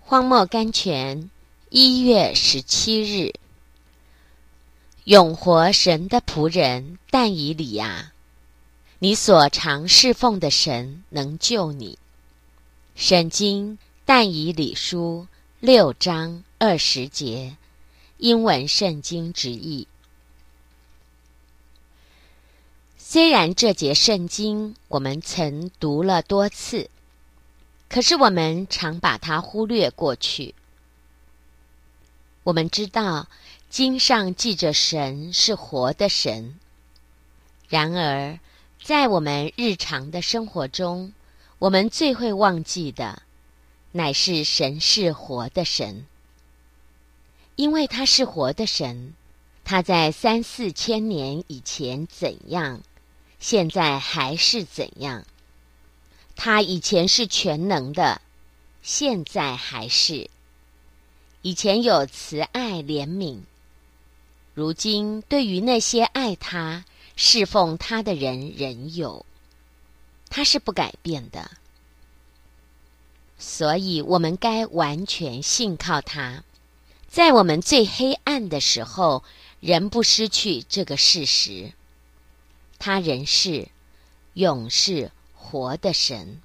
荒漠甘泉1月17日，永活神的仆人但以理啊，你所常侍奉的神能救你。圣经但以理书6章20节，英文圣经直译。虽然这节圣经我们曾读了多次，可是我们常把它忽略过去。我们知道经上记着神是活的神，然而在我们日常的生活中，我们最会忘记的乃是神是活的神。因为他是活的神，他在3、4千年以前怎样，现在还是怎样。他以前是全能的，现在还是。以前有慈爱怜悯，如今对于那些爱他、侍奉他的人仍有。他是不改变的，所以我们该完全信靠他，在我们最黑暗的时候，仍不失去这个事实。他仍是永世活的神。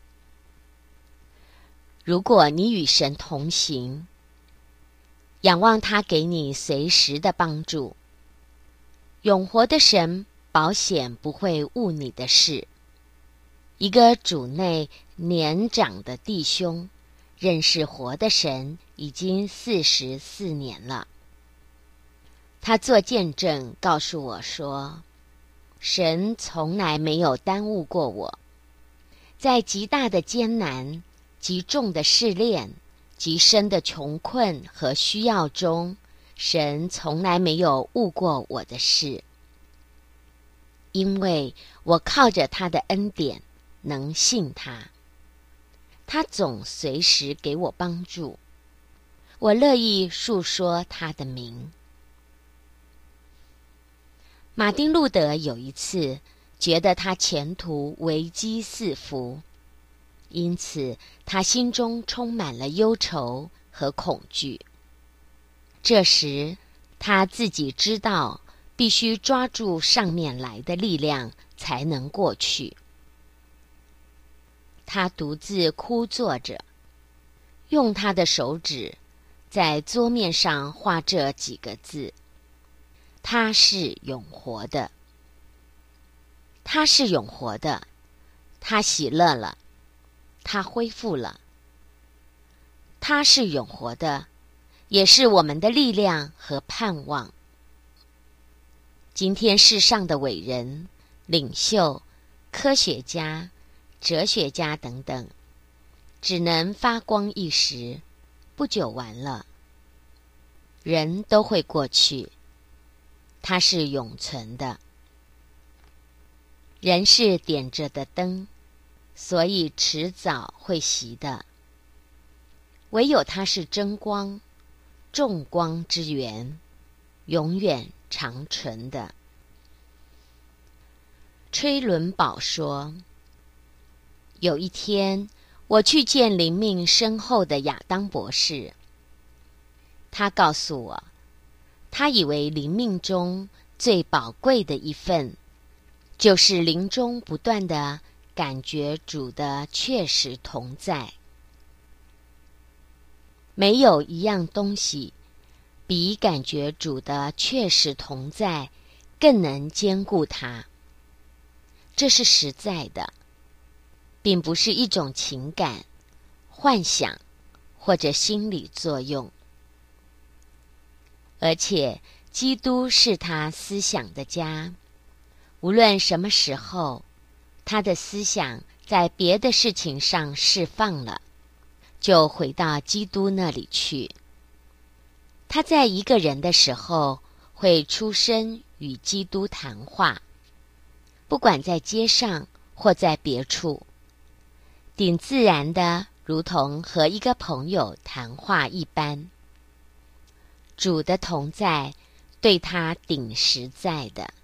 如果你与神同行，仰望他给你随时的帮助，永活的神保险不会误你的事。一个主内年长的弟兄认识活的神已经44年了，他做见证告诉我说，神从来没有耽误过我，在极大的艰难、极重的试炼、极深的穷困和需要中，神从来没有误过我的事，因为我靠着他的恩典能信他，他总随时给我帮助，我乐意述说他的名。马丁路德有一次觉得他前途危机四伏，因此他心中充满了忧愁和恐惧。这时他自己知道必须抓住上面来的力量才能过去。他独自枯坐着，用他的手指在桌面上画这几个字：他是永活的。他是永活的，他喜乐了，他恢复了。他是永活的，也是我们的力量和盼望。今天世上的伟人、领袖、科学家、哲学家等等，只能发光一时，不久完了。人都会过去，它是永存的。人是点着的灯，所以迟早会熄的。唯有它是真光，众光之源，永远长存的。吹伦堡说，有一天我去见灵命深厚的亚当博士，他告诉我，他以为灵命中最宝贵的一份，就是灵中不断地感觉主的确实同在。没有一样东西比感觉主的确实同在更能兼顾它。这是实在的，并不是一种情感、幻想或者心理作用。而且基督是他思想的家，无论什么时候，他的思想在别的事情上释放了，就回到基督那里去。他在一个人的时候会出声与基督谈话，不管在街上或在别处，顶自然的如同和一个朋友谈话一般。主的同在对他顶实在的。